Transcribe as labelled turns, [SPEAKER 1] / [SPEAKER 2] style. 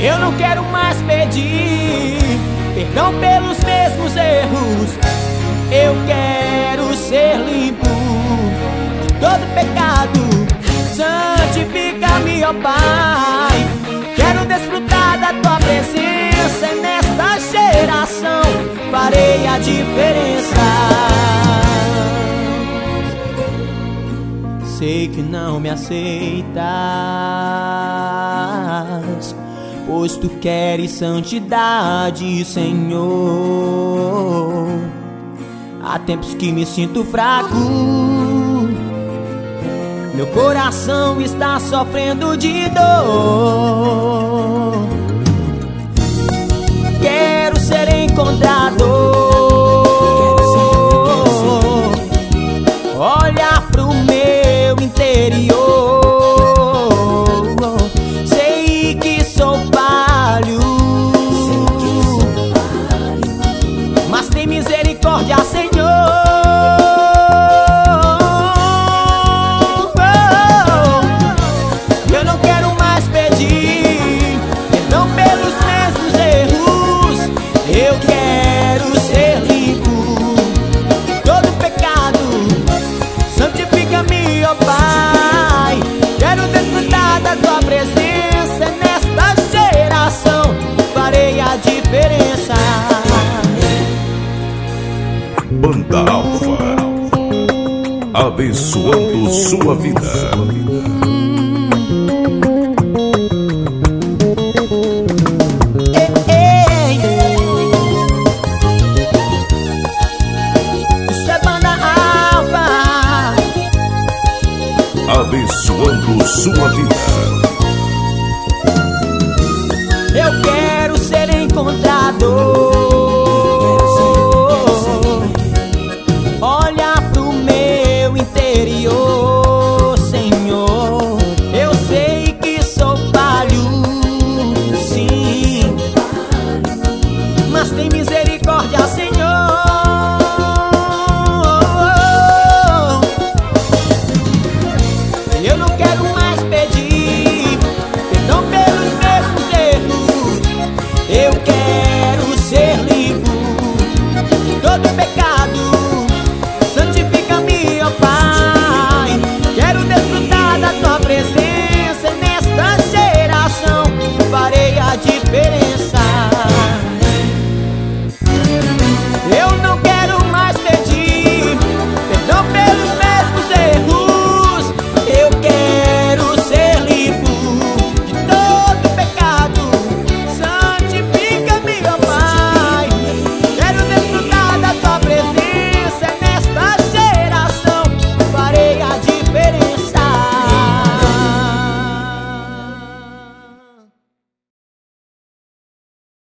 [SPEAKER 1] Eu não quero mais pedir perdão pelos mesmos erros. Eu quero ser limpo de todo pecado. Santifica-me, ó Pai. Quero desfrutar da tua presença e nesta geração farei a diferença. Sei que não me aceitas, pois tu queres santidade, Senhor. Há tempos que me sinto fraco, meu coração está sofrendo de dor. Quero ser encontrado, olhar pro meu interior. Sei que sou falho, mas tem misericórdia, Senhor. Eu não quero mais pedir perdão pelos mesmos erros. Eu quero ser limpo de todo pecado. Santifica-me, ó Pai. Quero desfrutar da tua presença nesta geração. Farei a diferença.
[SPEAKER 2] Banda Alfa, abençoando sua vida. Abençoando sua vida.
[SPEAKER 1] Eu quero ser encontrado,